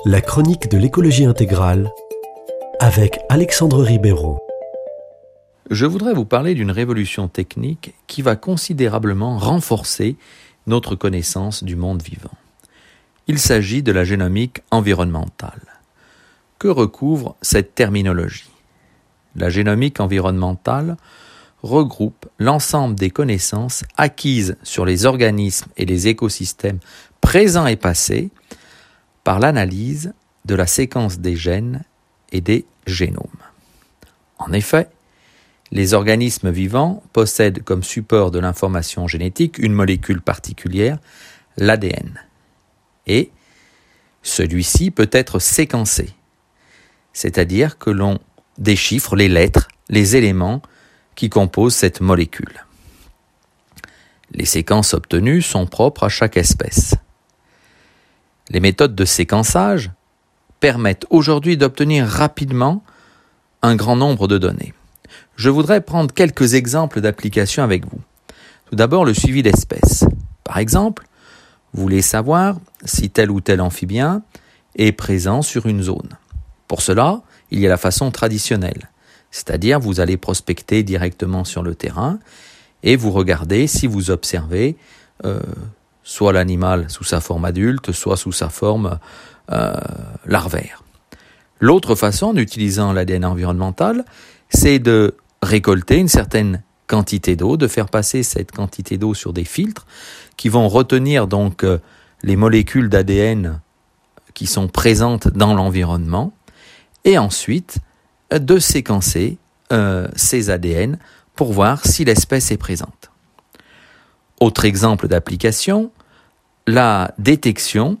La chronique de l'écologie intégrale avec Alexandre Ribeiro. Je voudrais vous parler d'une révolution technique qui va considérablement renforcer notre connaissance du monde vivant. Il s'agit de la génomique environnementale. Que recouvre cette terminologie ? La génomique environnementale regroupe l'ensemble des connaissances acquises sur les organismes et les écosystèmes présents et passés par l'analyse de la séquence des gènes et des génomes. En effet, les organismes vivants possèdent comme support de l'information génétique une molécule particulière, l'ADN. Et celui-ci peut être séquencé, c'est-à-dire que l'on déchiffre les lettres, les éléments qui composent cette molécule. Les séquences obtenues sont propres à chaque espèce. Les méthodes de séquençage permettent aujourd'hui d'obtenir rapidement un grand nombre de données. Je voudrais prendre quelques exemples d'applications avec vous. Tout d'abord, le suivi d'espèces. Par exemple, vous voulez savoir si tel ou tel amphibien est présent sur une zone. Pour cela, il y a la façon traditionnelle, c'est-à-dire vous allez prospecter directement sur le terrain et vous regardez si vous observez soit l'animal sous sa forme adulte, soit sous sa forme larvaire. L'autre façon, en utilisant l'ADN environnemental, c'est de récolter une certaine quantité d'eau, de faire passer cette quantité d'eau sur des filtres qui vont retenir donc les molécules d'ADN qui sont présentes dans l'environnement et ensuite de séquencer ces ADN pour voir si l'espèce est présente. Autre exemple d'application, la détection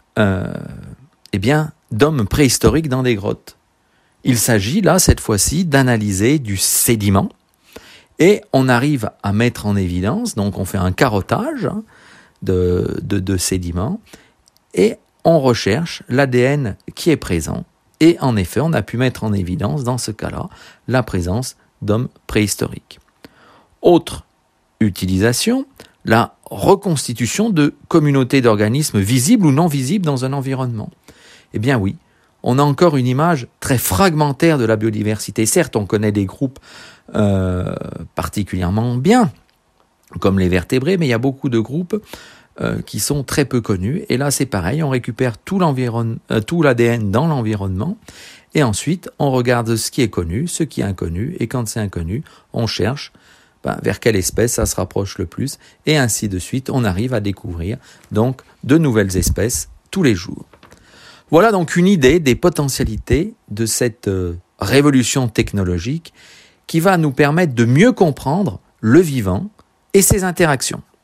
d'hommes préhistoriques dans des grottes. Il s'agit là, cette fois-ci, d'analyser du sédiment et on arrive à mettre en évidence, donc on fait un carottage de sédiments et on recherche l'ADN qui est présent. Et en effet, on a pu mettre en évidence, dans ce cas-là, la présence d'hommes préhistoriques. Autre utilisation, la reconstitution de communautés d'organismes visibles ou non visibles dans un environnement. Eh bien oui, on a encore une image très fragmentaire de la biodiversité. Certes, on connaît des groupes particulièrement bien, comme les vertébrés, mais il y a beaucoup de groupes qui sont très peu connus. Et là, c'est pareil, on récupère tout l'ADN dans l'environnement et ensuite, on regarde ce qui est connu, ce qui est inconnu, et quand c'est inconnu, on cherche vers quelle espèce ça se rapproche le plus, et ainsi de suite, on arrive à découvrir donc de nouvelles espèces tous les jours. Voilà donc une idée des potentialités de cette révolution technologique qui va nous permettre de mieux comprendre le vivant et ses interactions.